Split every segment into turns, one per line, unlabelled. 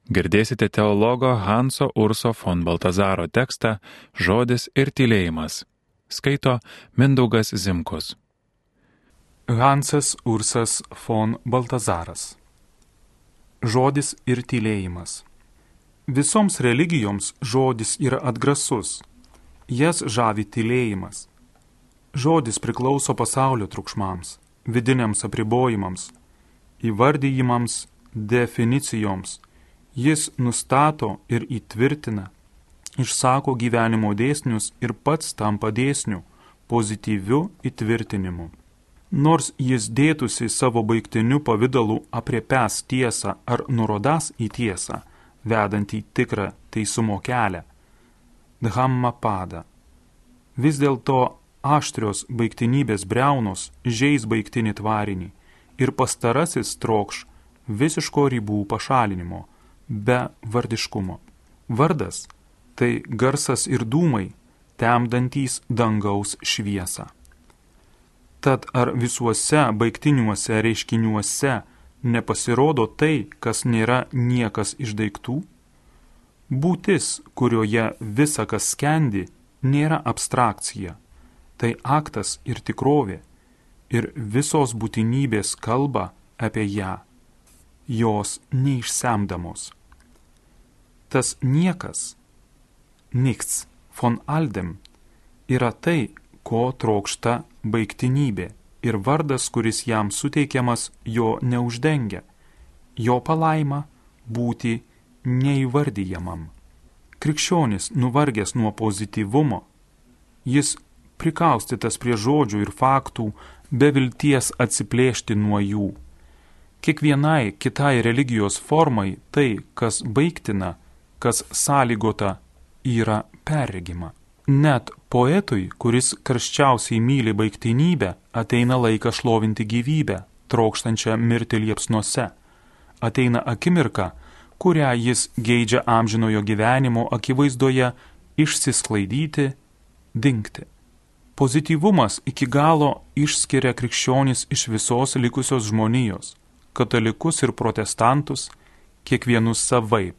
Girdėsite teologo Hanso Urso von Baltazaro tekstą Žodis ir tylėjimas. Skaito Mindaugas Zimkus.
Hansas Ursas von Baltazaras. Žodis ir tylėjimas. Visoms religijoms žodis yra atgrasus. Jas žavi tylėjimas. Žodis priklauso pasaulio triukšmams, vidiniams apribojimams, įvardyjimams, definicijoms. Jis nustato ir įtvirtina, išsako gyvenimo dėsnius ir pats tampa dėsniu, pozityviu įtvirtinimu. Nors jis dėtųsi savo baigtiniu pavidalu apriepęs tiesą ar nurodąs į tiesą, vedant į tikrą teisumo kelią, Dhammapada. Vis dėlto aštrios baigtinybės briaunos žeis baigtinį tvarinį ir pastarasis trokš visiško ribų pašalinimo, be vardiškumo. Vardas – tai garsas ir dūmai, temdantys dangaus šviesą. Tad ar visuose baigtiniuose reiškiniuose nepasirodo tai, kas nėra niekas iš daiktų? Būtis, kurioje visa kas skendi, nėra abstrakcija, tai aktas ir tikrovė, ir visos būtinybės kalba apie ją, jos neišsemdamos. Tas niekas, nichts von allem, yra tai, ko trokšta baigtinybė, ir vardas, kuris jam suteikiamas, jo neuždengia, jo palaima būti neįvardyjamam. Krikščionis nuvargęs nuo pozityvumo, jis prikaustytas prie žodžių ir faktų, be vilties atsiplėšti nuo jų. Kiekvienai kitai religijos formai tai, kas baigtina, kas sąlygota, yra perregima. Net poetui, kuris karščiausiai myli baigtinybę, ateina laikas šlovinti gyvybę, trokštančią mirti liepsnose. Ateina akimirka, kurią jis geidžia amžinojo gyvenimo akivaizdoje išsisklaidyti, dingti. Pozityvumas iki galo išskiria krikščionis iš visos likusios žmonijos, katalikus ir protestantus, kiekvienus savaip.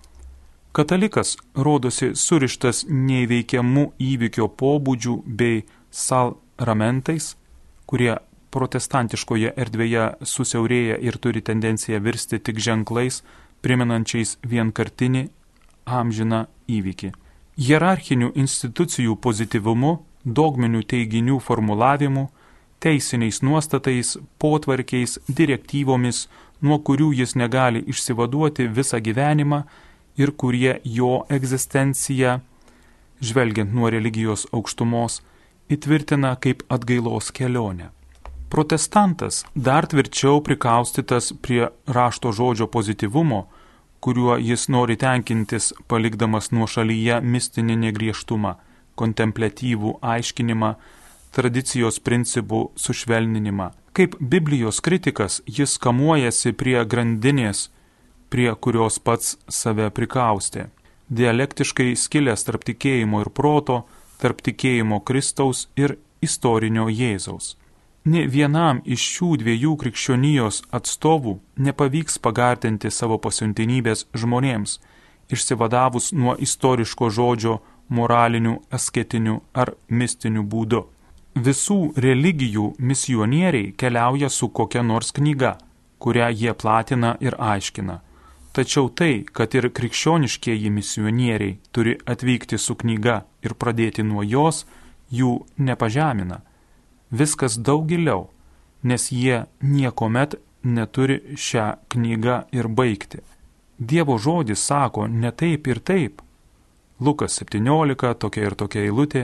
Katalikas rodosi surištas neįveikiamų įvykio pobūdžių bei salramentais, kurie protestantiškoje erdvėje susiaurėja ir turi tendenciją virsti tik ženklais, primenančiais vienkartinį amžiną įvykį. Hierarchinių institucijų pozityvumu, dogminių teiginių formulavimu, teisiniais nuostatais, potvarkiais, direktyvomis, nuo kurių jis negali išsivaduoti visą gyvenimą ir kurie jo egzistenciją, žvelgiant nuo religijos aukštumos, įtvirtina kaip atgailos kelionę. Protestantas dar tvirčiau prikaustytas prie rašto žodžio pozityvumo, kuriuo jis nori tenkintis, palikdamas nuošalyje mistinį negriežtumą, kontempliatyvų aiškinimą, tradicijos principų sušvelninimą. Kaip Biblijos kritikas jis kamuojasi prie grandinės, prie kurios pats save prikaustė. Dialektiškai skilęs tarp tikėjimo ir proto, tarp tikėjimo Kristaus ir istorinio Jėzaus. Nė vienam iš šių dviejų krikščionijos atstovų nepavyks pagardinti savo pasiuntinybės žmonėms, išsivadavus nuo istoriško žodžio moralinių, asketinių ar mistinių būdų. Visų religijų misionieriai keliauja su kokia nors knyga, kurią jie platina ir aiškina. Tačiau tai, kad ir krikščioniškieji misionieriai turi atvykti su knyga ir pradėti nuo jos, jų nepažemina. Viskas daug giliau, nes jie niekuomet neturi šią knygą ir baigti. Dievo žodis sako ne taip ir taip. Lukas 17, tokia ir tokia eilutė.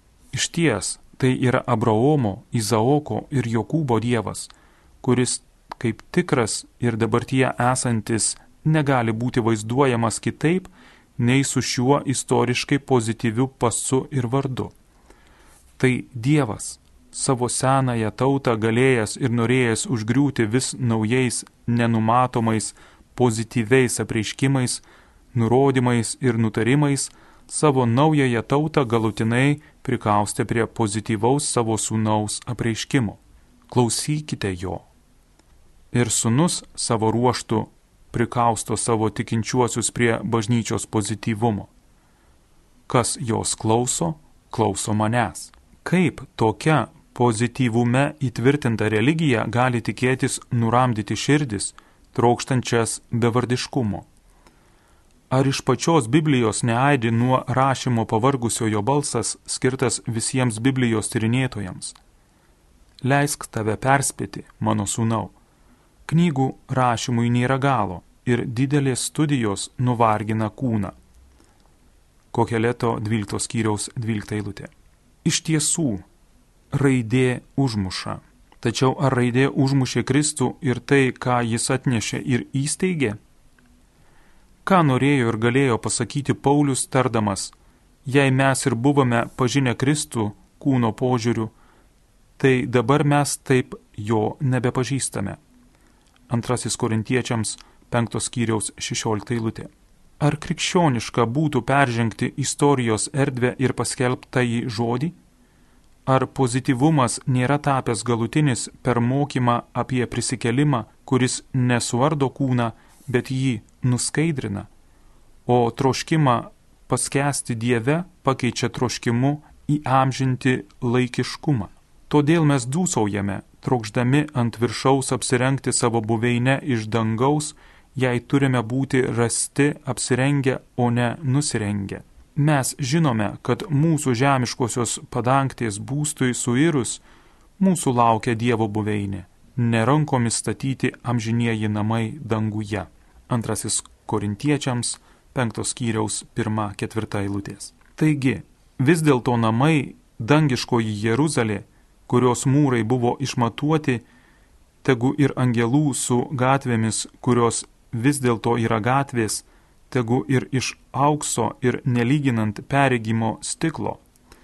Išties, tai yra Abraomo, Izaoko ir Jokūbo Dievas, kuris kaip tikras ir dabartyje esantis negali būti vaizduojamas kitaip, nei su šiuo istoriškai pozityviu pasu ir vardu. Tai Dievas, savo senąją tautą galėjęs ir norėjęs užgriūti vis naujais, nenumatomais, pozityviais apreiškimais, nurodymais ir nutarimais, savo naująją tautą galutinai prikaustė prie pozityvaus savo sūnaus apreiškimo. Klausykite jo. Ir sūnus savo ruožtu prikausto savo tikinčiuosius prie bažnyčios pozityvumo. Kas jos klauso, klauso manęs. Kaip tokia pozityvume įtvirtinta religija gali tikėtis nuramdyti širdis, trokštančias bevardiškumo? Ar iš pačios Biblijos neaidi nuo rašymo pavargusiojo balsas skirtas visiems Biblijos tyrinėtojams? Leisk tave perspėti, mano sūnau. Knygų rašymui nėra galo ir didelės studijos nuvargina kūną. Koheleto 12 skyriaus 12 eilutė. Iš tiesų, raidė užmuša. Tačiau ar raidė užmušė Kristų ir tai, ką jis atnešė ir įsteigė? Ką norėjo ir galėjo pasakyti Paulius tardamas, jei mes ir buvome pažinę Kristų kūno požiūriu, tai dabar mes taip jo nebepažįstame. 2 Korintiečiams 5 skyriaus 16 eilutė. Ar krikščioniška būtų peržengti istorijos erdvę ir paskelbtą į žodį? Ar pozityvumas nėra tapęs galutinis per mokymą apie prisikelimą, kuris nesuardo kūną, bet jį nuskaidrina, o troškimą paskęsti Dieve pakeičia troškimu įamžinti laikiškumą? Todėl mes dūsaujame, trokšdami ant viršaus apsirengti savo buveinę iš dangaus, jei turime būti rasti apsirengę, o ne nusirengę. Mes žinome, kad mūsų žemiškosios padangtės būstui suirus, mūsų laukia Dievo buveinė, nerankomis statyti amžinieji namai danguje. 2 Korintiečiams 5 skyriaus 1-4 eilutės. Taigi, vis dėlto namai, dangiškoji Jeruzalė, kurios mūrai buvo išmatuoti, tegu ir angelų su gatvėmis, kurios vis dėlto yra gatvės, tegu ir iš aukso ir nelyginant perregimo stiklo.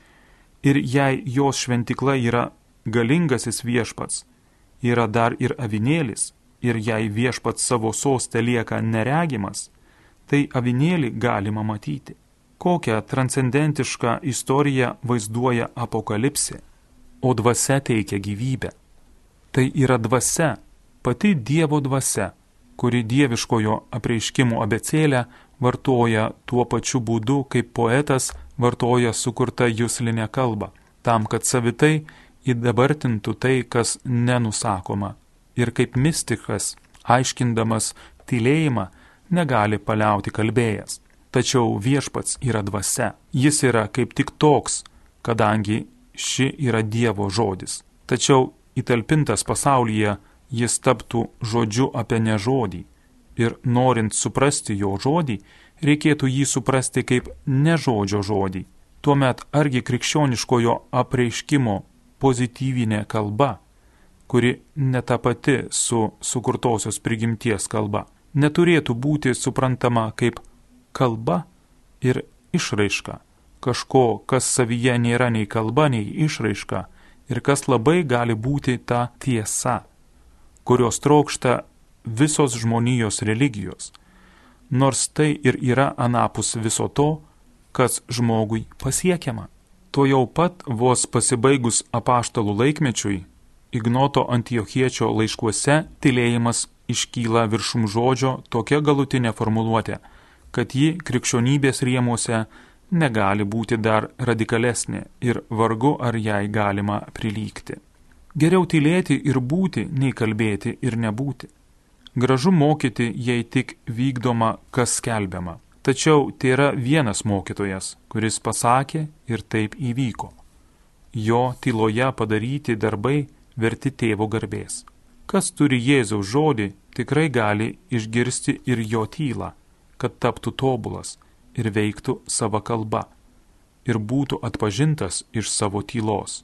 Ir jei jos šventikla yra galingasis viešpats, yra dar ir avinėlis, ir jei viešpats savo soste lieka neregimas, tai avinėlį galima matyti. Kokią transcendentišką istoriją vaizduoja apokalipsė, o dvasia teikia gyvybę. Tai yra dvasia, pati Dievo dvasia, kuri dieviškojo apreiškimo abėcėlę vartoja tuo pačiu būdu, kaip poetas vartoja sukurtą juslinę kalbą, tam, kad savitai įdabartintų tai, kas nenusakoma, ir kaip mistikas, aiškindamas tylėjimą, negali paliauti kalbėjęs. Tačiau viešpats yra dvasia. Jis yra kaip tik toks, kadangi ši yra Dievo žodis. Tačiau įtalpintas pasaulyje jis taptų žodžiu apie nežodį. Ir norint suprasti jo žodį, reikėtų jį suprasti kaip nežodžio žodį. Tuomet argi krikščioniškojo apreiškimo pozityvinė kalba, kuri ne ta pati su sukurtosios prigimties kalba, neturėtų būti suprantama kaip kalba ir išraiška, kažko, kas savyje nėra nei kalba, nei išraiška, ir kas labai gali būti ta tiesa, kurios trokšta visos žmonijos religijos, nors tai ir yra anapus viso to, kas žmogui pasiekiama. To jau pat vos pasibaigus apaštalų laikmečiui, Ignoto Antiochiečio laiškuose tylėjimas iškyla viršum žodžio tokia galutinė formuluotė, kad ji krikščionybės rėmuose negali būti dar radikalesnė ir vargu ar jai galima prilygti. Geriau tylėti ir būti, nei kalbėti ir nebūti. Gražu mokyti, jei tik vykdoma, kas skelbiama. Tačiau tai yra vienas mokytojas, kuris pasakė ir taip įvyko. Jo tyloje padaryti darbai verti tėvo garbės. Kas turi Jėzaus žodį, tikrai gali išgirsti ir jo tylą, kad taptų tobulas ir veiktų sava kalba ir būtų atpažintas iš savo tylos.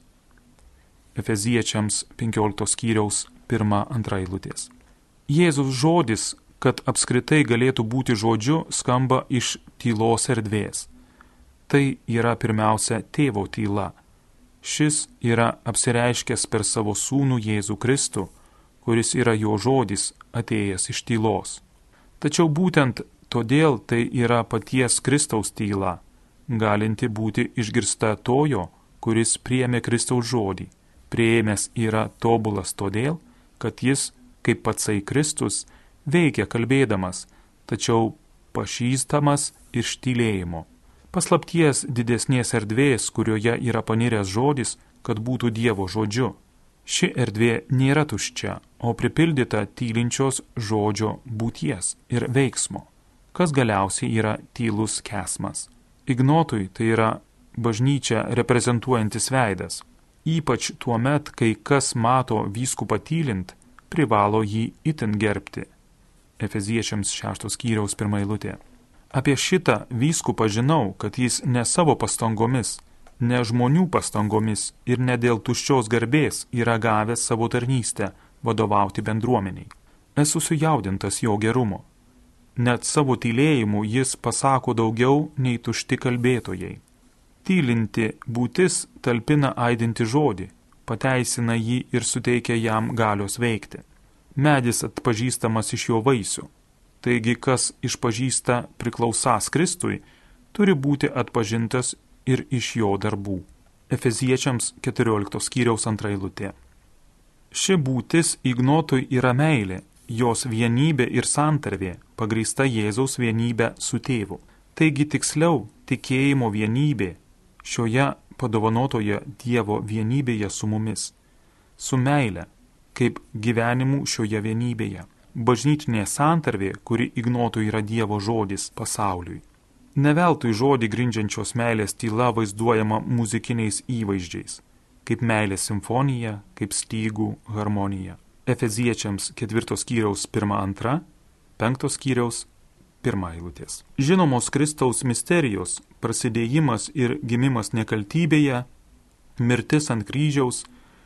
Efeziečiams 15 skyriaus 1-2 eilutės. Jėzaus žodis, kad apskritai galėtų būti žodžiu, skamba iš tylos erdvės. Tai yra pirmiausia tėvo tyla. Šis yra apsireiškęs per savo sūnų Jėzų Kristų, kuris yra jo žodis atėjęs iš tylos. Tačiau būtent todėl tai yra paties Kristaus tyla, galinti būti išgirsta tojo, kuris priėmė Kristaus žodį. Priėmęs yra tobulas todėl, kad jis, kaip patsai Kristus, veikia kalbėdamas, tačiau pažįstamas iš tylėjimo. Paslapties didesnės erdvės, kurioje yra paniręs žodis, kad būtų Dievo žodžiu. Ši erdvė nėra tuščia, o pripildyta tylinčios žodžio būties ir veiksmo, kas galiausiai yra tylus kesmas. Ignotui tai yra bažnyčia reprezentuojantis veidas. Ypač tuo met, kai kas mato vyskupą tylint, privalo jį itin gerbti. Efeziečiams 6 skyriaus 1 eilutė. Apie šitą vyskupą žinau, kad jis ne savo pastangomis, ne žmonių pastangomis ir ne dėl tuščios garbės yra gavęs savo tarnystę vadovauti bendruomeniai. Esu sujaudintas jo gerumo. Net savo tylėjimu jis pasako daugiau nei tušti kalbėtojai. Tylinti būtis talpina aidinti žodį, pateisina jį ir suteikia jam galios veikti. Medis atpažįstamas iš jo vaisių. Taigi, kas išpažįsta priklausąs Kristui, turi būti atpažintas ir iš jo darbų. Efeziečiams 14 skyriaus 2 eilutė. Ši būtis Ignotui yra meilė, jos vienybė ir santarvė, pagrįsta Jėzaus vienybė su tėvu. Taigi tiksliau, tikėjimo vienybė šioje padovanotoje Dievo vienybėje su mumis, su meile, kaip gyvenimu šioje vienybėje. Bažnytinė santarvė, kuri Ignotui yra Dievo žodis pasauliui. Neveltui žodį grindžiančios meilės tyla vaizduojama muzikiniais įvaizdžiais, kaip meilės simfonija, kaip stygų harmonija. Efeziečiams 4 skyriaus 1-2, 5 skyriaus 1 eilutės. Žinomos Kristaus misterijos, prasidėjimas ir gimimas nekaltybėje, mirtis ant kryžiaus,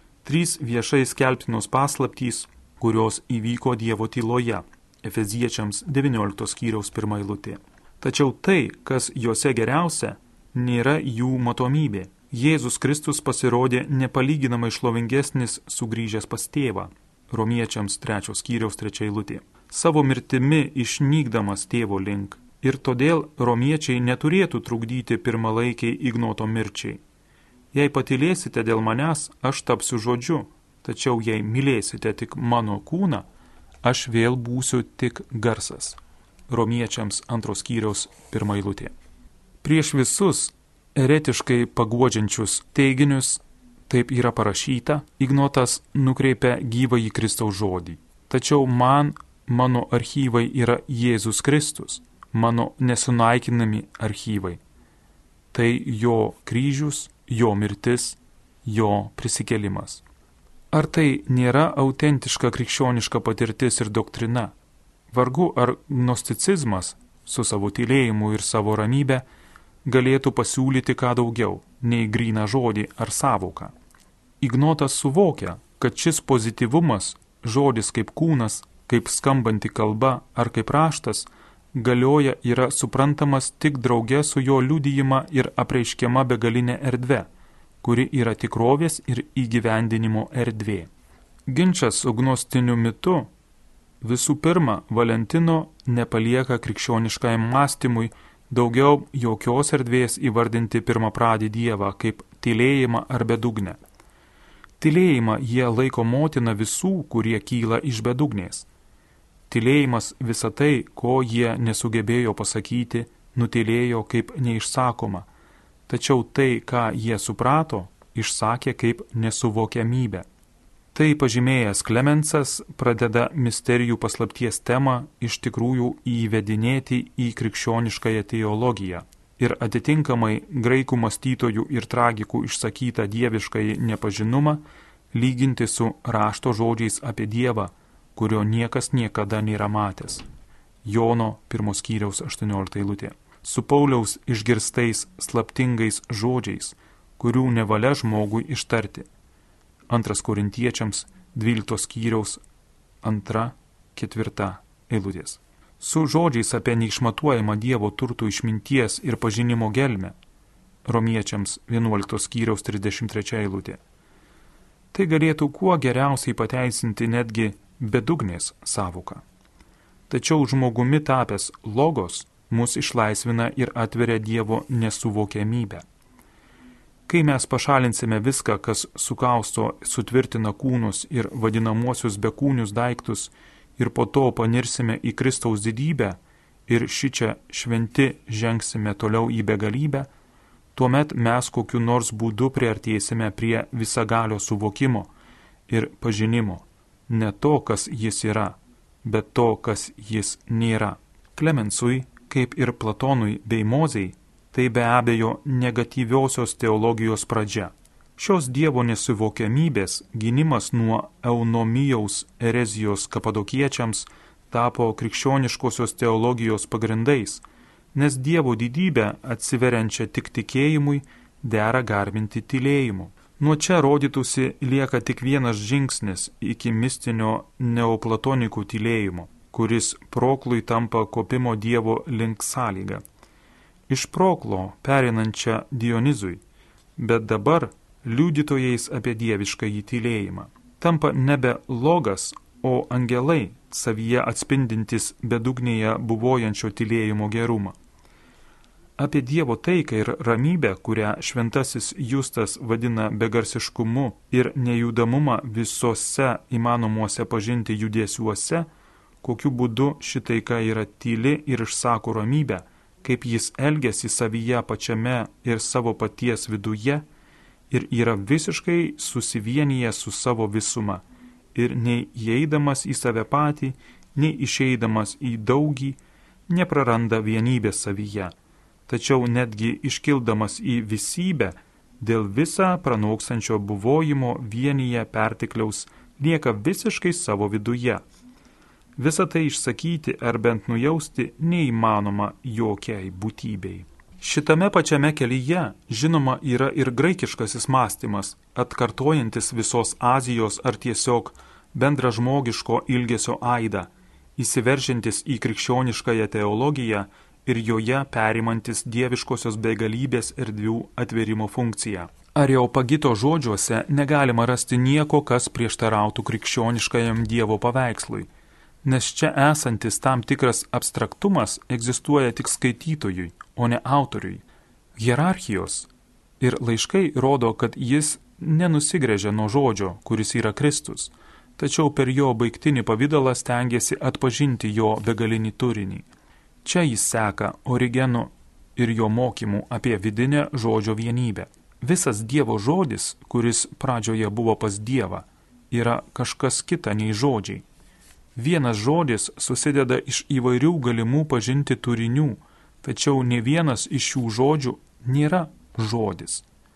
3 viešai skelbtinos paslaptys, kurios įvyko Dievo tyloje. Efeziečiams 19 skyriaus 1 eilutė. Tačiau tai, kas juose geriausia, nėra jų matomybė. Jėzus Kristus pasirodė nepalyginamai šlovingesnis sugrįžęs pas tėvą. Romiečiams 3 skyriaus 3 eilutė. Savo mirtimi išnykdamas tėvo link. Ir todėl romiečiai neturėtų trukdyti pirmalaikiai Ignoto mirčiai. Jei patylėsite dėl manęs, aš tapsiu žodžiu, tačiau jei mylėsite tik mano kūną, aš vėl būsiu tik garsas. Romiečiams 2 skyriaus 1 eilutė. Prieš visus eretiškai paguodžiančius teiginius, taip yra parašyta, Ignotas nukreipia gyvąjį Kristaus žodį. Tačiau mano archyvai yra Jėzus Kristus, mano nesunaikinami archyvai. Tai jo kryžius, jo mirtis, jo prisikėlimas. Ar tai nėra autentiška krikščioniška patirtis ir doktrina? Vargu ar gnosticizmas su savo tylėjimu ir savo ramybė galėtų pasiūlyti ką daugiau nei gryną žodį ar sąvoką. Ignotas suvokia, kad šis pozityvumas, žodis kaip kūnas, kaip skambanti kalba ar kaip raštas, galioja yra suprantamas tik drauge su jo liudijima ir apreiškiama begalinė erdvė, kuri yra tikrovės ir įgyvendinimo erdvė. Ginčas su gnostiniu mitu visų pirma Valentino nepalieka krikščioniškajam mąstymui daugiau jokios erdvės įvardinti pirmapradį Dievą kaip tylėjimą ar bedugnę. Tylėjimą jie laiko motina visų, kurie kyla iš bedugnės. Tylėjimas visą tai, ko jie nesugebėjo pasakyti, nutylėjo kaip neišsakoma, tačiau tai, ką jie suprato, išsakė kaip nesuvokiamybę. Tai pažymėjęs Klemensas pradeda misterijų paslapties temą iš tikrųjų įvedinėti į krikščioniškąją teologiją ir atitinkamai graikų mąstytojų ir tragikų išsakytą dieviškąjį nepažinumą lyginti su rašto žodžiais apie Dievą, kurio niekas niekada nėra matęs. Jono 1 skyriaus 18 eilutė. Su Pauliaus išgirstais slaptingais žodžiais, kurių nevalia žmogui ištarti. 2 Korintiečiams 12 skyriaus 2-4 eilutės. Su žodžiais apie neišmatuojamą Dievo turtų išminties ir pažinimo gelmę. Romiečiams 11 skyriaus 33 eilutė. Tai galėtų kuo geriausiai pateisinti netgi bedugnės sąvoką. Tačiau žmogumi tapęs logos mus išlaisvina ir atveria Dievo nesuvokiamybę. Kai mes pašalinsime viską, kas sukausto, sutvirtina kūnus ir vadinamuosius bekūnius daiktus, ir po to panirsime į Kristaus didybę ir šičia šventi žengsime toliau į begalybę, tuomet mes kokiu nors būdu priartėsime prie visagalio suvokimo ir pažinimo, ne to, kas jis yra, bet to, kas jis nėra. Klemensui, kaip ir Platonui bei Mozei, tai be abejo negatyviosios teologijos pradžia. Šios Dievo nesuvokiamybės gynimas nuo eunomijaus erezijos kapadokiečiams tapo krikščioniškosios teologijos pagrindais, nes Dievo didybę atsiveriančią tik tikėjimui dera garbinti tylėjimu. Nuo čia rodytųsi lieka tik vienas žingsnis iki mistinio neoplatonikų tylėjimo, kuris proklui tampa kopimo Dievo link sąlyga. Iš proklo perinančią Dionizui, bet dabar liudytojais apie dieviškąjį tylėjimą. Tampa nebe logas, o angelai, savyje atspindintis bedugnėje buvojančio tylėjimo gerumą. Apie Dievo taiką ir ramybę, kurią šventasis Justas vadina begarsiškumu ir nejudamumą visose įmanomuose pažinti judesiuose, kokiu būdu ši taika yra tyli ir išsako ramybę, kaip jis elgiasi savyje pačiame ir savo paties viduje, ir yra visiškai susivienyje su savo visuma, ir nei įeidamas į save patį, nei išeidamas į daugį, nepraranda vienybės savyje, tačiau netgi iškildamas į visybę, dėl visą pranokstančio buvojimo vienyje pertekliaus lieka visiškai savo viduje. Visą tai išsakyti ar bent nujausti neįmanoma jokiai būtybei. Šitame pačiame kelyje, žinoma, yra ir graikiškasis mąstymas, atkartojantis visos Azijos ar tiesiog bendražmogiško ilgesio aidą, įsiveržintis į krikščioniškąją teologiją ir joje perimantis dieviškosios begalybės erdvių atvėrimo funkciją. Areopagito žodžiuose negalima rasti nieko, kas prieštarautų krikščioniškajam Dievo paveikslui, nes čia esantis tam tikras abstraktumas egzistuoja tik skaitytojui, o ne autoriui. Hierarchijos ir laiškai rodo, kad jis nenusigręžia nuo žodžio, kuris yra Kristus, tačiau per jo baigtinį pavydalą stengiasi atpažinti jo begalinį turinį. Čia jis seka Origenu ir jo mokymų apie vidinę žodžio vienybę. Visas Dievo žodis, kuris pradžioje buvo pas Dievą, yra kažkas kita nei žodžiai. Vienas žodis susideda iš įvairių galimų pažinti turinių, tačiau ne vienas iš šių žodžių nėra žodis.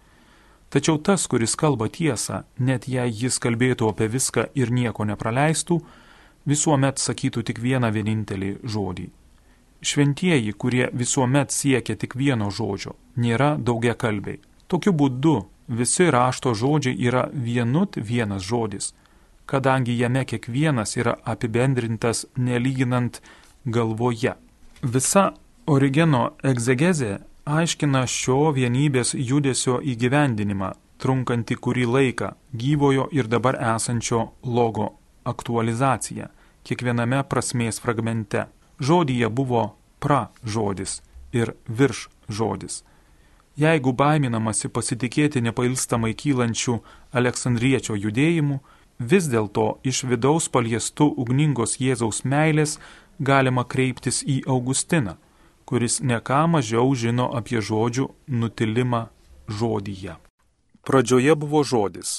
Tačiau tas, kuris kalba tiesą, net jei jis kalbėtų apie viską ir nieko nepraleistų, visuomet sakytų tik vieną vienintelį žodį. Šventieji, kurie visuomet siekia tik vieno žodžio, nėra daugiakalbiai. Tokiu būdu visi rašto žodžiai yra vienas žodis, kadangi jame kiekvienas yra apibendrintas nelyginant galvoje. Visa Origeno egzegezė aiškina šio vienybės judesio įgyvendinimą, trunkantį kurį laiką, gyvojo ir dabar esančio logo aktualizaciją kiekviename prasmės fragmente. Žodyje buvo pra žodis ir virš žodis. Jeigu baiminamasi pasitikėti nepailstamai kylančių Aleksandriečio judėjimu, vis dėlto iš vidaus paliestų ugningos Jėzaus meilės galima kreiptis į Augustiną, kuris ne ką mažiau žino apie žodžių nutilimą žodyje. Pradžioje buvo žodis.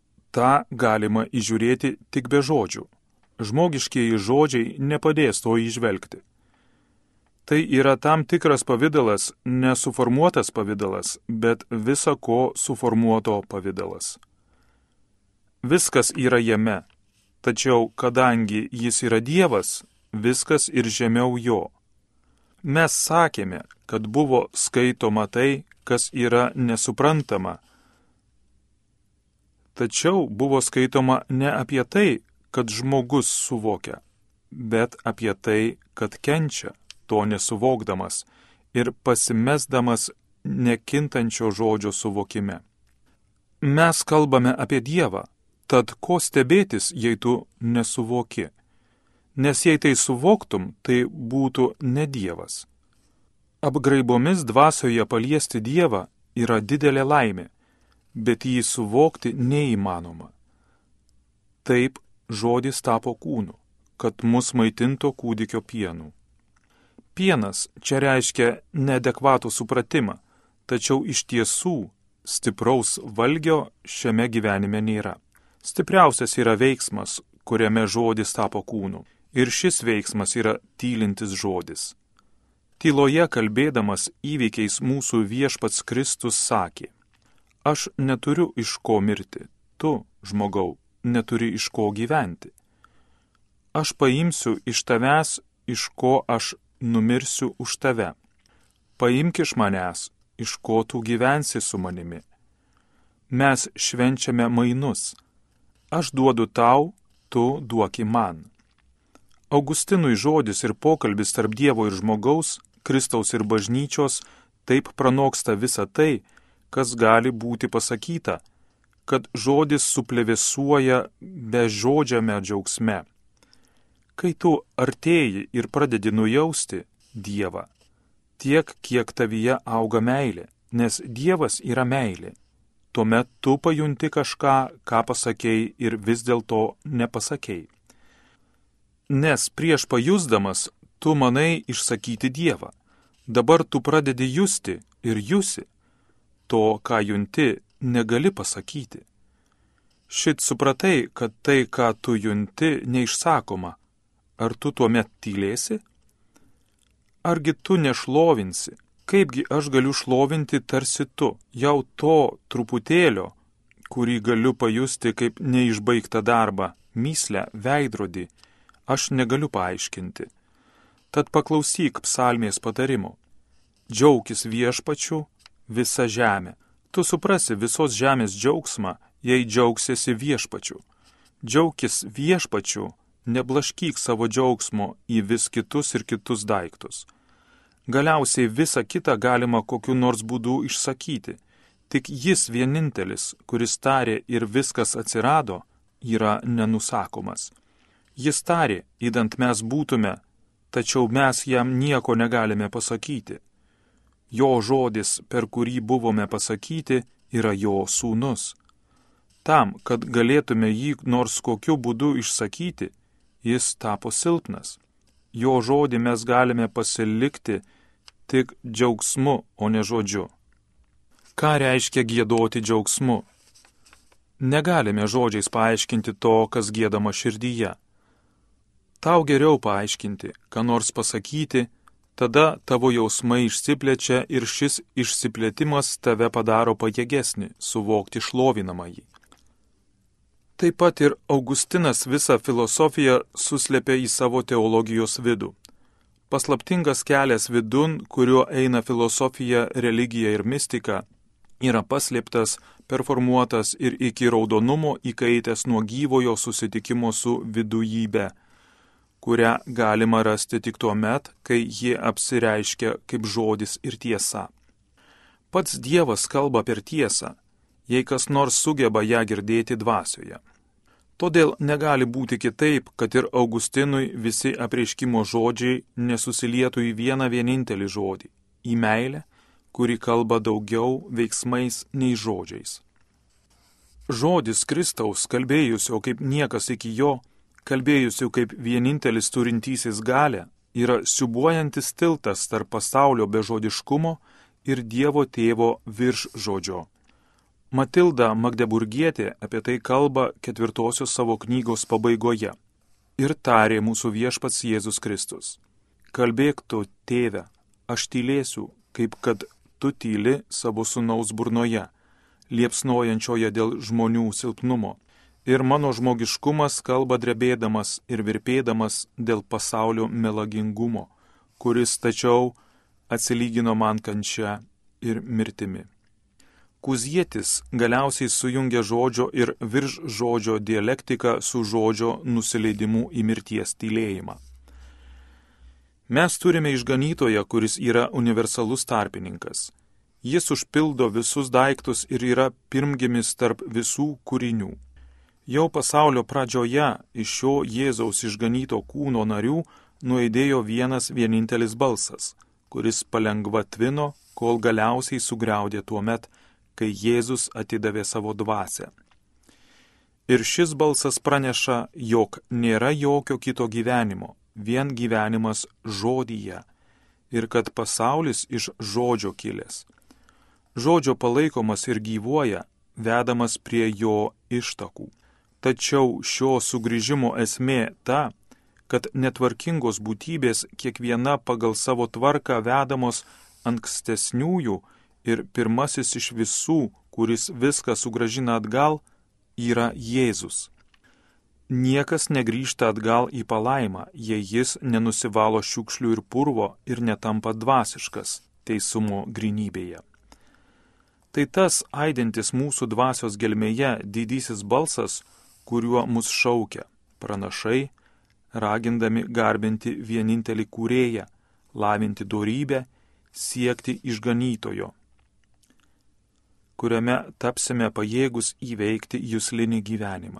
Ta galima įžiūrėti tik be žodžių. Žmogiškieji žodžiai nepadės to įžvelgti. Tai yra tam tikras pavidalas, nesuformuotas pavidalas, bet visa ko suformuoto pavidalas. Viskas yra jame, tačiau kadangi jis yra Dievas, viskas ir žemiau jo. Mes sakėme, kad buvo skaitoma tai, kas yra nesuprantama, tačiau buvo skaitoma ne apie tai, kad žmogus suvokia, bet apie tai, kad kenčia, to nesuvokdamas ir pasimesdamas nekintančio žodžio suvokime. Mes kalbame apie Dievą, tad ko stebėtis, jei tu nesuvoki? Nes jei tai suvoktum, tai būtų ne Dievas. Apgraibomis dvasioje paliesti Dievą yra didelė laimė, bet jį suvokti neįmanoma. Taip žodis tapo kūnu, kad mus maitinto kūdikio pienu. Pienas čia reiškia neadekvatų supratimą, tačiau iš tiesų stipraus valgio šiame gyvenime nėra. Stipriausias yra veiksmas, kuriame žodis tapo kūnu. Ir šis veiksmas yra tylintis žodis. Tyloje kalbėdamas įvykiais mūsų viešpats Kristus sakė: Aš neturiu iš ko mirti, tu, žmogau, neturi iš ko gyventi. Aš paimsiu iš tavęs, iš ko aš numirsiu už tave. Paimk iš manęs, iš ko tu gyvensi su manimi. Mes švenčiame mainus. Aš duodu tau, tu duoki man. Augustinui žodis ir pokalbis tarp Dievo ir žmogaus, Kristaus ir bažnyčios taip pranoksta visą tai, kas gali būti pasakyta, kad žodis suplevėsuoja bežodžiame džiaugsme. Kai tu artėji ir pradedi nujausti Dievą, tiek, kiek tavyje auga meilė, nes Dievas yra meilė, tuomet tu pajunti kažką, ką pasakei ir vis dėlto nepasakei. Nes prieš pajusdamas tu manai išsakyti Dievą, dabar tu pradedi justi ir jusi. To, ką junti, negali pasakyti. Šit supratai, kad tai, ką tu junti, neišsakoma. Ar tu tuomet tylėsi? Argi tu nešlovinsi? Kaipgi aš galiu šlovinti tarsi tu, jau to truputėlio, kurį galiu pajusti kaip neišbaigtą darbą, mįslę, veidrodį, aš negaliu paaiškinti. Tad paklausyk psalmės patarimo. Džiaukis viešpačiu visa žemė. Tu suprasi visos žemės džiaugsmą, jei džiaugsiesi viešpačiu. Džiaukis viešpačiu, neblaškyk savo džiaugsmo į vis kitus ir kitus daiktus. Galiausiai visą kitą galima kokiu nors būdu išsakyti. Tik jis vienintelis, kuris tarė ir viskas atsirado, yra nenusakomas. Jis tarė, idant mes būtume, tačiau mes jam nieko negalime pasakyti. Jo žodis, per kurį buvome pasakyti, yra jo sūnus. Tam, kad galėtume jį nors kokiu būdu išsakyti, jis tapo silpnas. Jo žodį mes galime pasilikti tik džiaugsmu, o ne žodžiu. Ką reiškia giedoti džiaugsmu? Negalime žodžiais paaiškinti to, kas giedama širdyje. Tau geriau paaiškinti, ką nors pasakyti, tada tavo jausmai išsiplečia ir šis išsiplėtimas tave padaro pajėgesnį suvokti šlovinamąjį. Taip pat ir Augustinas visą filosofiją suslėpė į savo teologijos vidų. Paslaptingas kelias vidun, kuriuo eina filosofija, religija ir mistika, yra paslėptas, performuotas ir iki raudonumo įkaitęs nuo gyvojo susitikimo su vidujybe, kurią galima rasti tik tuo met, kai ji apsireiškia kaip žodis ir tiesa. Pats Dievas kalba per tiesą, jei kas nors sugeba ją girdėti dvasioje. Todėl negali būti kitaip, kad ir Augustinui visi apreiškimo žodžiai nesusilietų į vieną vienintelį žodį – į meilę, kuri kalba daugiau veiksmais nei žodžiais. Žodis Kristaus, kalbėjusio kaip niekas iki jo, kalbėjusio kaip vienintelis turintysis galę, yra siūbuojantis tiltas tarp pasaulio bežodiškumo ir Dievo tėvo virš žodžio. Matilda Magdeburgietė apie tai kalba 4 savo knygos pabaigoje. Ir tarė mūsų viešpats Jėzus Kristus. Kalbėk tu, tėve, aš tylėsiu, kaip kad tu tyli savo sūnaus burnoje, liepsnojančioje dėl žmonių silpnumo. Ir mano žmogiškumas kalba drebėdamas ir virpėdamas dėl pasaulio melagingumo, kuris tačiau atsilygino man kančia ir mirtimi. Kuzietis galiausiai sujungia žodžio ir virš žodžio dialektiką su žodžio nusileidimu į mirties tylėjimą. Mes turime išganytoją, kuris yra universalus tarpininkas. Jis užpildo visus daiktus ir yra pirmgimis tarp visų kūrinių. Jau pasaulio pradžioje iš šio Jėzaus išganyto kūno narių nuaidėjo vienas vienintelis balsas, kuris palengva tvino, kol galiausiai sugriaudė tuo met, kai Jėzus atidavė savo dvasią. Ir šis balsas praneša, jog nėra jokio kito gyvenimo, vien gyvenimas žodyje, ir kad pasaulis iš žodžio kilęs. Žodžio palaikomas ir gyvuoja, vedamas prie jo ištakų. Tačiau šio sugrįžimo esmė ta, kad netvarkingos būtybės kiekviena pagal savo tvarką vedamos ankstesniųjų ir pirmasis iš visų, kuris viską sugrąžina atgal, yra Jėzus. Niekas negrįžta atgal į palaimą, jei jis nenusivalo šiukšlių ir purvo ir netampa dvasiškas teisumo grinybėje. Tai tas aidintis mūsų dvasios gelmėje didysis balsas, kuriuo mus šaukia pranašai, ragindami garbinti vienintelį kūrėją, lavinti dorybę, siekti išganytojo, kuriame tapsime pajėgus įveikti juslinį gyvenimą.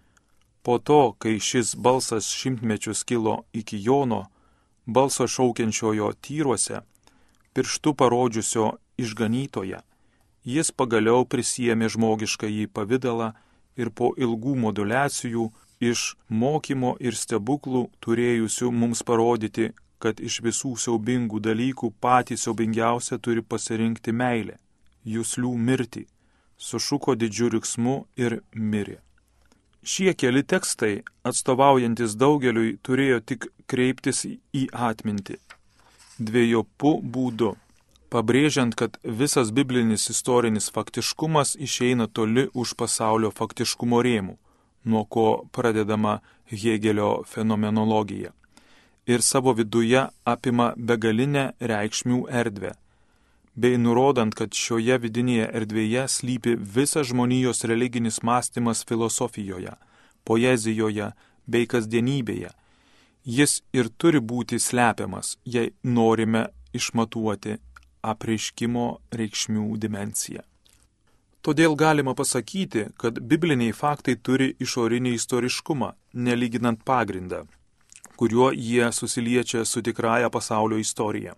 Po to, kai šis balsas šimtmečius kilo iki Jono, balso šaukiančiojo tyruose, pirštu parodžiusio išganytoją, jis pagaliau prisiėmė žmogiškąjį pavidalą ir po ilgų moduliacijų iš mokymo ir stebuklų turėjusių mums parodyti, kad iš visų siaubingų dalykų patį siaubingiausia turi pasirinkti meilę, juslių mirtį, sušuko didžiu riksmu ir mirė. Šie keli tekstai, atstovaujantis daugeliui, turėjo tik kreiptis į atmintį dviejopų būdu, pabrėžiant, kad visas biblinis istorinis faktiškumas išeina toli už pasaulio faktiškumo rėmų, nuo ko pradedama Hėgelio fenomenologija, ir savo viduje apima begalinę reikšmių erdvę, bei nurodant, kad šioje vidinėje erdvėje slypi visas žmonijos religinis mąstymas filosofijoje, poezijoje bei kasdienybėje. Jis ir turi būti slepiamas, jei norime išmatuoti apreiškimo reikšmių dimensiją. Todėl galima pasakyti, kad bibliniai faktai turi išorinį istoriškumą, nelyginant pagrindą, kuriuo jie susiliečia su tikrąja pasaulio istorija.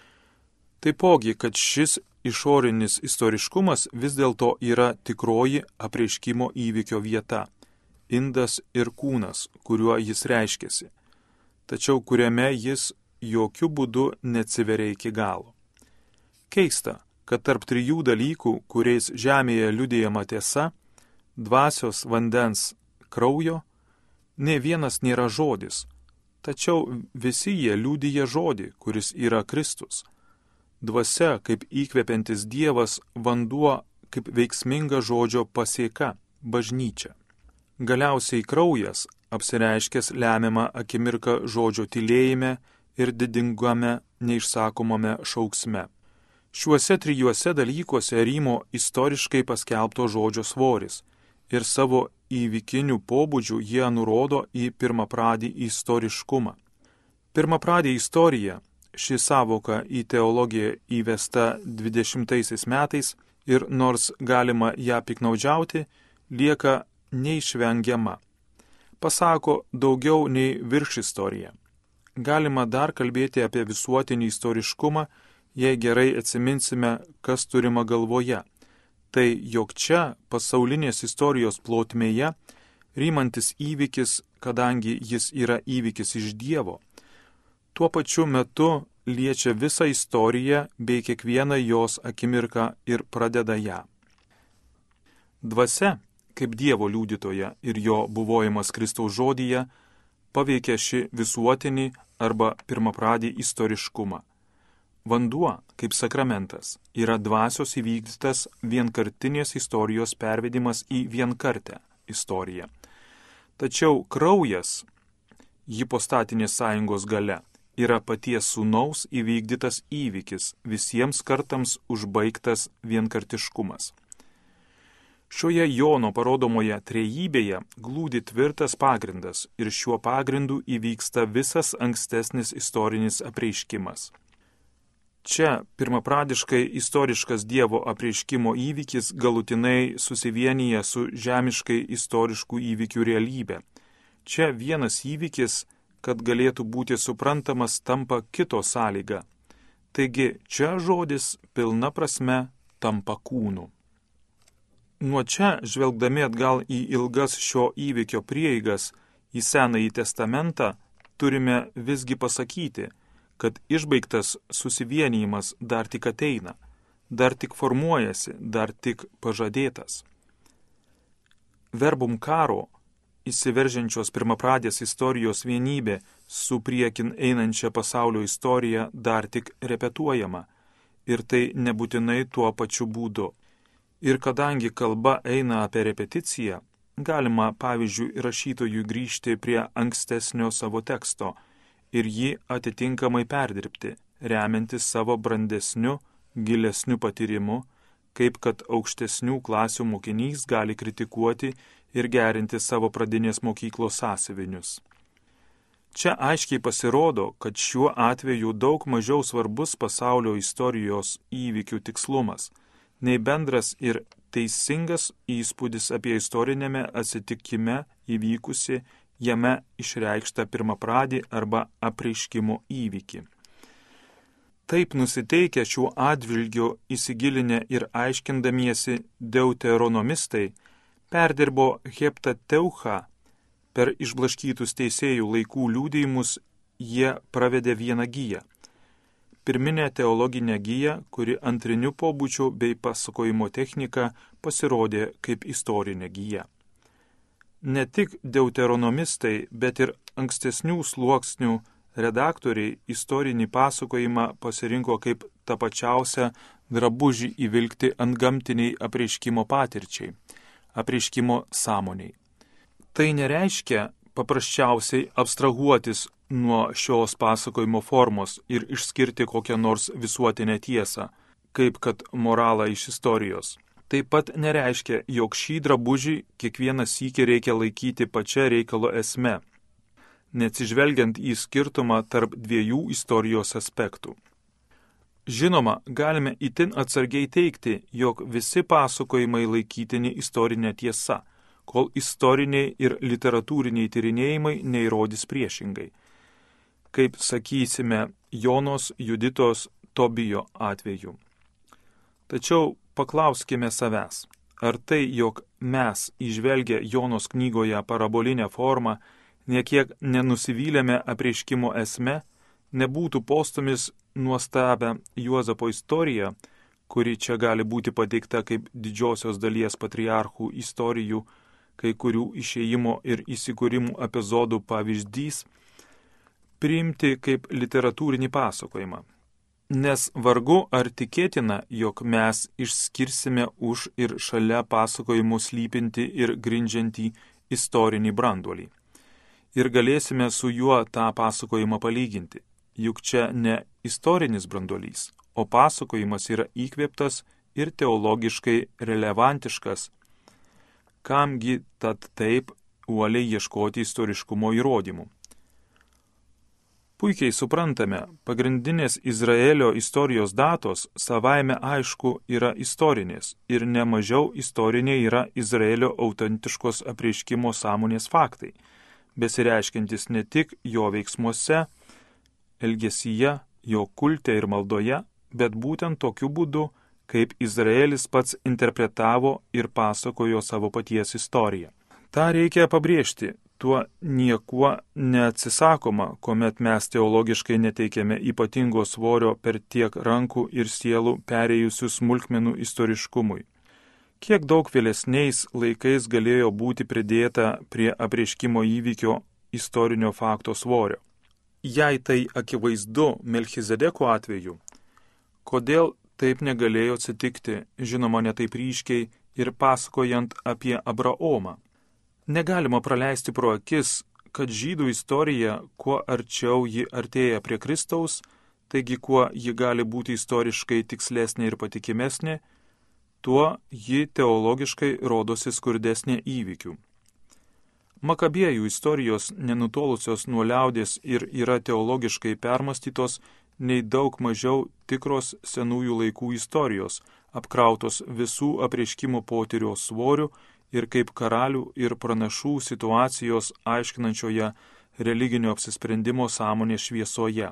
Taipogi, kad šis išorinis istoriškumas vis dėlto yra tikroji apreiškimo įvykio vieta, indas ir kūnas, kuriuo jis reiškiasi, tačiau kuriame jis jokių būdų neatsiveria iki galo. Keista, kad tarp trijų dalykų, kuriais žemėje liudijama tiesa, dvasios, vandens, kraujo, nė vienas nėra žodis, tačiau visi jie liudija žodį, kuris yra Kristus. Dvasia kaip įkvepiantis Dievas, vanduo kaip veiksminga žodžio pasėka, bažnyčia. Galiausiai kraujas, apsireiškęs lemiamą akimirką žodžio tylėjime ir didingame neišsakomame šauksme. Šiuose trijuose dalykuose rymo istoriškai paskelbto žodžio svoris ir savo įvykinių pobūdžių jie nurodo į pirmapradį istoriškumą. Pirmapradį istoriją, ši savoka į teologiją įvesta 20 metais ir nors galima ją piknaudžiauti, lieka neišvengiama. Pasako daugiau nei viršistorija. Galima dar kalbėti apie visuotinį istoriškumą, jei gerai atsiminsime, kas turima galvoje. Tai jog čia, pasaulinės istorijos plotmėje, rymantis įvykis, kadangi jis yra įvykis iš Dievo, tuo pačiu metu liečia visą istoriją bei kiekvieną jos akimirką ir pradeda ją. Dvasia, kaip Dievo liudytoja ir jo buvojimas Kristaus žodyje, paveikia šį visuotinį arba pirmapradį istoriškumą. Vanduo, kaip sakramentas, yra dvasios įvykdytas vienkartinės istorijos pervedimas į vienkartę istoriją. Tačiau kraujas, hipostatinės sąjungos gale, yra paties sūnaus įvykdytas įvykis, visiems kartams užbaigtas vienkartiškumas. Šioje Jono parodomoje trejybėje glūdi tvirtas pagrindas ir šiuo pagrindu įvyksta visas ankstesnis istorinis apreiškimas. Čia pirmapradiškai istoriškas Dievo apreiškimo įvykis galutinai susivienyje su žemiškai istoriškų įvykių realybė. Čia vienas įvykis, kad galėtų būti suprantamas, tampa kito sąlyga. Taigi čia žodis pilna prasme tampa kūnu. Nuo čia, žvelgdami atgal į ilgas šio įvykio prieigas į Senąjį testamentą, turime visgi pasakyti, kad išbaigtas susivienijimas dar tik ateina, dar tik formuojasi, dar tik pažadėtas. Verbum caro, įsiveržiančios pirmapradės istorijos vienybė su priekin einančia pasaulio istorija dar tik repetuojama, ir tai nebūtinai tuo pačiu būdu. Ir kadangi kalba eina apie repeticiją, galima, pavyzdžiui, rašytojui grįžti prie ankstesnio savo teksto ir jį atitinkamai perdirbti, remiantis savo brandesniu, gilesniu patyrimu, kaip kad aukštesnių klasių mokinys gali kritikuoti ir gerinti savo pradinės mokyklos sąsiuvinius. Čia aiškiai pasirodo, kad šiuo atveju daug mažiau svarbus pasaulio istorijos įvykių tikslumas, nei bendras ir teisingas įspūdis apie istorinėme atsitikime įvykusi jame išreikštą pirmapradį arba apreiškimo įvykį. Taip nusiteikę šiuo atžvilgiu įsigilinę ir aiškindamiesi deuteronomistai, perdirbo heptateuchą, per išblaškytus teisėjų laikų liudijimus jie pravedė vieną giją. Pirminę teologinę giją, kuri antriniu pobūdžiu bei pasakojimo technika pasirodė kaip istorinė gija. Ne tik deuteronomistai, bet ir ankstesnių sluoksnių redaktoriai istorinį pasakojimą pasirinko kaip tapačiausią drabužį įvilkti antgamtiniai apreiškimo patirčiai, apreiškimo sąmoniai. Tai nereiškia paprasčiausiai abstrahuotis nuo šios pasakojimo formos ir išskirti kokią nors visuotinę tiesą, kaip kad moralą iš istorijos. Taip pat nereiškia, jog šį drabužį kiekvieną sykį reikia laikyti pačia reikalo esme, neatsižvelgiant į skirtumą tarp dviejų istorijos aspektų. Žinoma, galime itin atsargiai teigti, jog visi pasakojimai laikytini istorinė tiesa, kol istoriniai ir literatūriniai tyrinėjimai neįrodys priešingai. Kaip sakysime Jonos, Juditos, Tobijo atveju. Tačiau paklauskime savęs, ar tai, jog mes įžvelgę Jonos knygoje parabolinę formą, niekiek nenusivylėme apreiškimo esme, nebūtų postumis nuostabę Juozapo istoriją, kuri čia gali būti pateikta kaip didžiosios dalies patriarchų istorijų, kai kurių išėjimo ir įsikūrimų epizodų pavyzdys, priimti kaip literatūrinį pasakojimą. Nes vargu ar tikėtina, jog mes išskirsime už ir šalia pasakojimų slypinti ir grindžiantį istorinį branduolį. Ir galėsime su juo tą pasakojimą palyginti, juk čia ne istorinis branduolys, o pasakojimas yra įkvėptas ir teologiškai relevantiškas. Kamgi tad taip uoliai ieškoti istoriškumo įrodymų? Puikiai suprantame, pagrindinės Izraelio istorijos datos savaime aišku yra istorinės ir nemažiau istoriniai yra Izraelio autentiškos apreiškimo sąmonės faktai, besireiškiantis ne tik jo veiksmuose, elgesyje, jo kulte ir maldoje, bet būtent tokiu būdu, kaip Izraelis pats interpretavo ir pasakojo savo paties istoriją. Ta reikia pabrėžti, tuo niekuo neatsisakoma, kuomet mes teologiškai neteikiame ypatingo svorio per tiek rankų ir sielų perėjusių smulkmenų istoriškumui. Kiek daug vėlesniais laikais galėjo būti pridėta prie apreiškimo įvykio istorinio fakto svorio. Jei tai akivaizdu Melchizedeko atveju, kodėl taip negalėjo atsitikti, žinoma, ne taip ryškiai ir pasakojant apie Abraomą. Negalima praleisti pro akis, kad žydų istorija, kuo arčiau ji artėja prie Kristaus, taigi kuo ji gali būti istoriškai tikslesnė ir patikimesnė, tuo ji teologiškai rodosi skurdesnė įvykių. Makabiejų istorijos nenutolusios nuo liaudės ir yra teologiškai permastytos nei daug mažiau tikros senųjų laikų istorijos, apkrautos visų apreiškimo potyrio svorių ir kaip karalių ir pranašų situacijos aiškinančioje religinio apsisprendimo sąmonės šviesoje.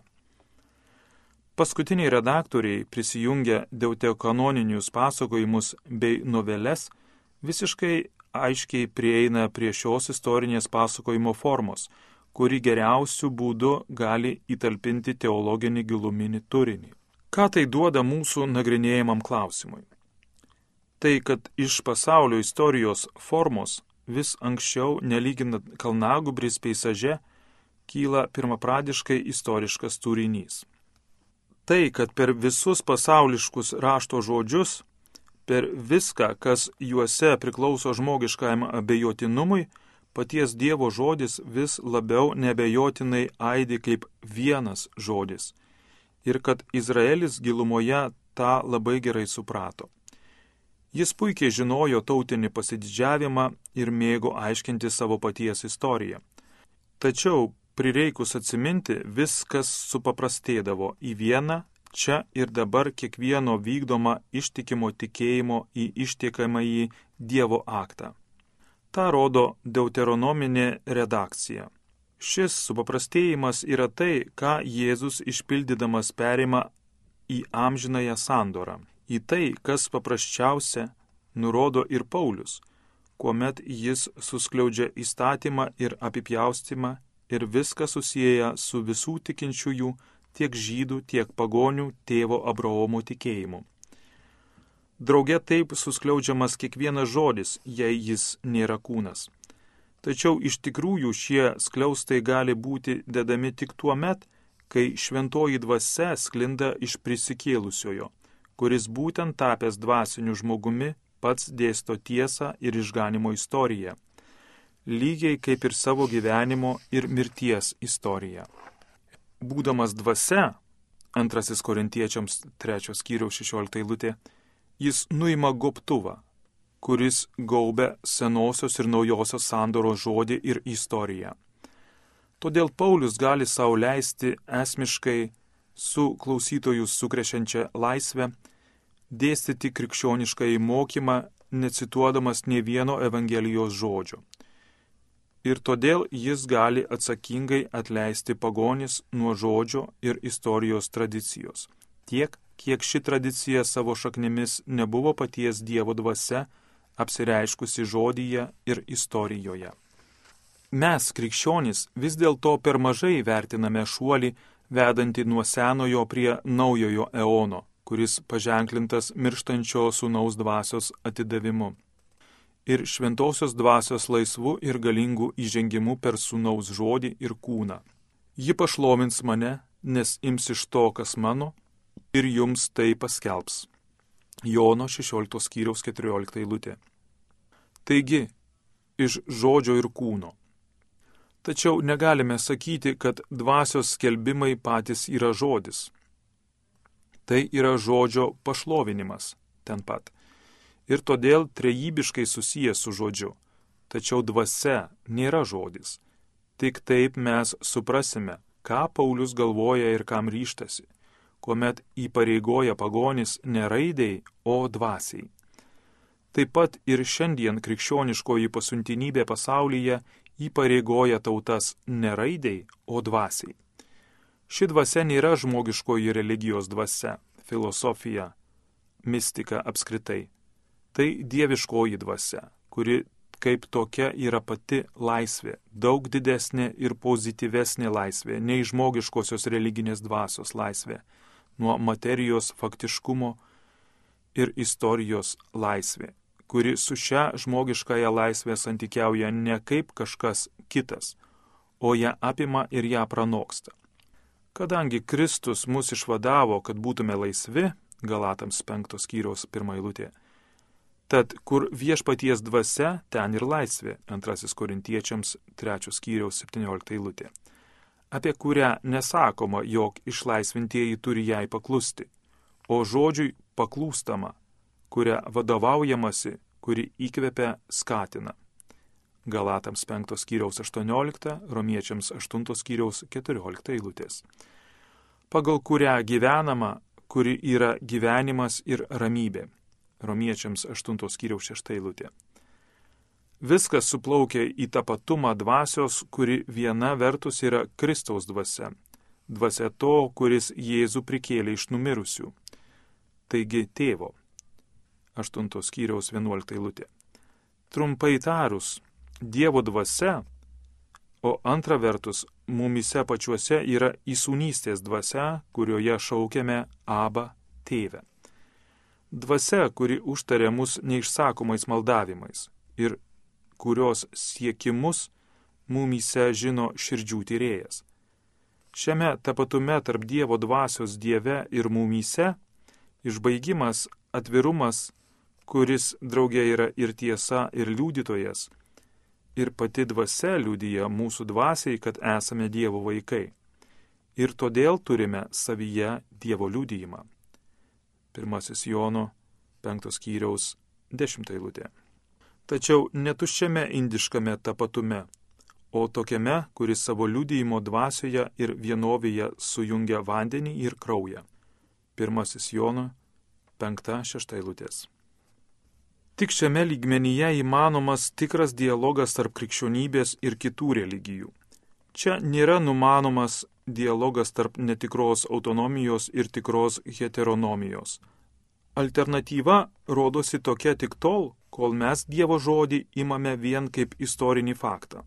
Paskutiniai redaktoriai prisijungę deuterokanoninius pasakojimus bei noveles visiškai aiškiai prieina prie šios istorinės pasakojimo formos, kuri geriausių būdų gali įtalpinti teologinį giluminį turinį. Ką tai duoda mūsų nagrinėjimam klausimui? Tai, kad iš pasaulio istorijos formos vis anksčiau, nelyginant kalnagūbris peizaže, kyla pirmapradiškai istoriškas turinys. Tai, kad per visus pasauliškus rašto žodžius, per viską, kas juose priklauso žmogiškajam abejotinumui, paties Dievo žodis vis labiau neabejotinai aidi kaip vienas žodis. Ir kad Izraelis gilumoje tą labai gerai suprato. Jis puikiai žinojo tautinį pasididžiavimą ir mėgo aiškinti savo paties istoriją. Tačiau prireikus atsiminti, viskas supaprastėdavo į vieną, čia ir dabar kiekvieno vykdomą ištikimo tikėjimo į ištiekamąjį Dievo aktą. Ta rodo deuteronominė redakcija. Šis supaprastėjimas yra tai, ką Jėzus išpildydamas perima į amžinąją sandorą. Į tai, kas paprasčiausia, nurodo ir Paulius, kuomet jis suskliaudžia įstatymą ir apipjaustymą ir viską susieja su visų tikinčiųjų, tiek žydų, tiek pagonių tėvo Abraomo tikėjimu. Drauge taip suskliaudžiamas kiekvienas žodis, jei jis nėra kūnas. Tačiau iš tikrųjų šie skliaustai gali būti dedami tik tuo met, kai šventoji dvasia sklinda iš prisikėlusiojo, kuris būtent tapęs dvasiniu žmogumi pats dėsto tiesą ir išganimo istoriją, lygiai kaip ir savo gyvenimo ir mirties istoriją. Būdamas dvasia, 2 Korintiečiams 3 skyriaus 16 eilutė, jis nuima gobtuvą, kuris gaubia senosios ir naujosios sandoros žodį ir istoriją. Todėl Paulius gali sau leisti esmiškai su klausytojus sukrešiančia laisvę dėstyti krikščioniškąjį mokymą, necituodamas nė vieno Evangelijos žodžio. Ir todėl jis gali atsakingai atleisti pagonis nuo žodžio ir istorijos tradicijos. Tiek, kiek ši tradicija savo šaknimis nebuvo paties Dievo dvasia, apsireiškusi žodyje ir istorijoje. Mes, krikščionys, vis dėlto per mažai vertiname šuolį, vedantį nuo senojo prie naujojo eono, kuris paženklintas mirštančio sūnaus dvasios atidavimu ir šventosios dvasios laisvu ir galingu įžengimu per sūnaus žodį ir kūną. Ji pašlovins mane, nes ims iš to, kas mano, ir jums tai paskelbs. Jono 16 skyriaus 14 eilutė. Taigi, iš žodžio ir kūno. Tačiau negalime sakyti, kad dvasios skelbimai patys yra žodis. Tai yra žodžio pašlovinimas ten pat. Ir todėl trejybiškai susijęs su žodžiu. Tačiau dvasia nėra žodis. Tik taip mes suprasime, ką Paulius galvoja ir kam ryštasi, kuomet įpareigoja pagonis ne raidei, o dvasiai. Taip pat ir šiandien krikščioniškoji pasiuntinybė pasaulyje įpareigoja tautas ne raidei, o dvasiai. Ši dvasia nėra žmogiškoji religijos dvasia, filosofija, mistika apskritai. Tai dieviškoji dvasia, kuri kaip tokia yra pati laisvė, daug didesnė ir pozityvesnė laisvė nei žmogiškosios religinės dvasios laisvė, nuo materijos faktiškumo ir istorijos laisvė, kuri su šia žmogiškąja laisvė santykiauja ne kaip kažkas kitas, o ją apima ir ją pranoksta. Kadangi Kristus mus išvadavo, kad būtume laisvi, Galatams 5 skyriaus 1 eilutė, tad kur viešpaties dvasia, ten ir laisvė, 2 Korintiečiams 3 skyriaus 17 eilutė, apie kurią nesakoma, jog išlaisvintieji turi jai paklusti, o žodžiui paklūstama, kuria vadovaujamasi, kuri įkvepia, skatina. Galatams 5 skyriaus 18, Romiečiams 8 skyriaus 14 eilutės. Pagal kurią gyvenama, kuri yra gyvenimas ir ramybė. Romiečiams 8 skyriaus 6 eilutė. Viskas suplaukia į tapatumą dvasios, kuri viena vertus yra Kristaus dvasia. Dvasia to, kuris Jėzų prikėlė iš numirusių. Taigi tėvo. 8 skyriaus 11 eilutė. Trumpai tarus, Dievo dvasia, o antra vertus, mumyse pačiuose yra įsūnystės dvasia, kurioje šaukiame Abba tėve. Dvasia, kuri užtarė mus neišsakomais maldavimais ir kurios siekimus mumyse žino širdžių tyrėjas. Šiame tapatume tarp Dievo dvasios Dieve ir mumyse išbaigimas, atvirumas, kuris draugė yra ir tiesa, ir liudytojas, ir pati dvasia liudija mūsų dvasiai, kad esame Dievo vaikai. Ir todėl turime savyje Dievo liudijimą. 1 Jono 5 skyriaus 10 eilutė. Tačiau netuščiame indiškame tapatume, o tokiame, kuris savo liudijimo dvasioje ir vienovėje sujungia vandenį ir kraują. 1 Jono 5-6 eilutės. Tik šiame lygmenyje įmanomas tikras dialogas tarp krikščionybės ir kitų religijų. Čia nėra numanomas dialogas tarp netikros autonomijos ir tikros heteronomijos. Alternatyva rodosi tokia tik tol, kol mes Dievo žodį imame vien kaip istorinį faktą.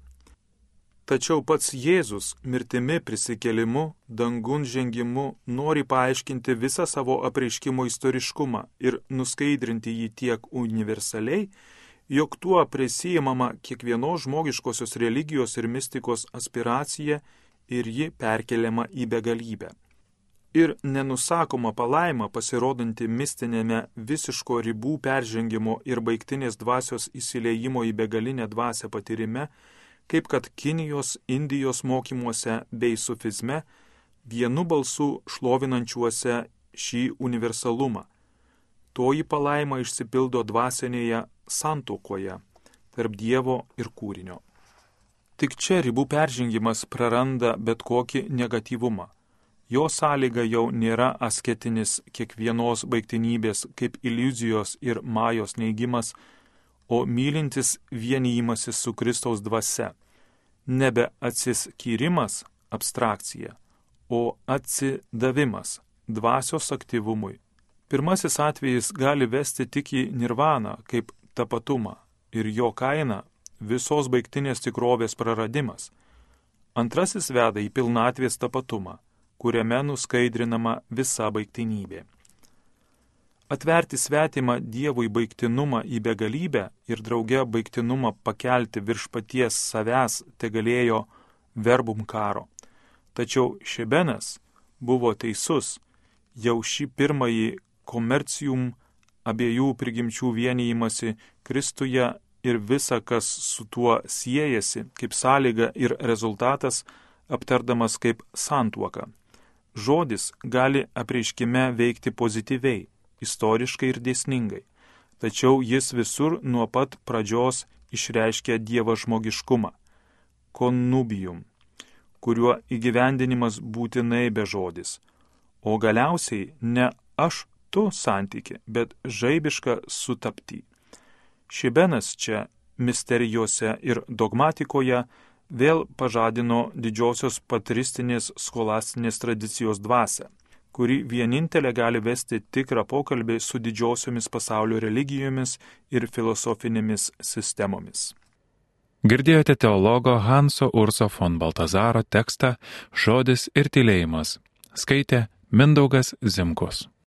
Tačiau pats Jėzus mirtimi prisikėlimu, dangun žengimu nori paaiškinti visą savo apreiškimo istoriškumą ir nuskaidrinti jį tiek universaliai, jog tuo prisijimama kiekvienos žmogiškosios religijos ir mistikos aspiracija ir ji perkeliama į begalybę. Ir nenusakoma palaima pasirodanti mistinėme visiško ribų peržengimo ir baigtinės dvasios įsileijimo į begalinę dvasią patyrime, kaip kad Kinijos, Indijos mokymuose bei sufizme, vienu balsu šlovinančiuose šį universalumą. Toji palaima išsipildo dvasinėje santuokoje tarp Dievo ir kūrinio. Tik čia ribų peržengimas praranda bet kokį negatyvumą. Jo sąlyga jau nėra asketinis kiekvienos baigtinybės kaip iliuzijos ir majos neigimas, o mylintis vienijimasis su Kristaus dvasia. Nebe atsiskyrimas abstrakcija, o atsidavimas dvasios aktyvumui. Pirmasis atvejis gali vesti tik į nirvaną kaip tapatumą ir jo kaina visos baigtinės tikrovės praradimas. Antrasis veda į pilnatvės tapatumą, kuriame nuskaidrinama visa baigtinybė. Atverti svetimą Dievui baigtinumą į begalybę ir drauge baigtinumą pakelti virš paties savęs tegalėjo verbum karo. Tačiau Šebenas buvo teisus, jau šį pirmąjį komercium abiejų prigimčių vienijimasi Kristuje ir visa, kas su tuo siejasi, kaip sąlyga ir rezultatas, aptardamas kaip santuoka. Žodis gali apreiškime veikti pozityviai, istoriškai ir dėsningai, tačiau jis visur nuo pat pradžios išreiškia Dievo žmogiškumą, konnubium, kuriuo įgyvendinimas būtinai bežodis, o galiausiai ne aš-tu santyki, bet žaibiška sutapti. Šebenas čia misterijose ir dogmatikoje vėl pažadino didžiosios patristinės skolastinės tradicijos dvasią, kuri vienintelė gali vesti tikrą pokalbį su didžiosiomis pasaulio religijomis ir filosofinėmis sistemomis.
Girdėjote teologo Hanso Urso von Baltazaro tekstą Žodis ir tylėjimas. Skaitė Mindaugas Zimkus.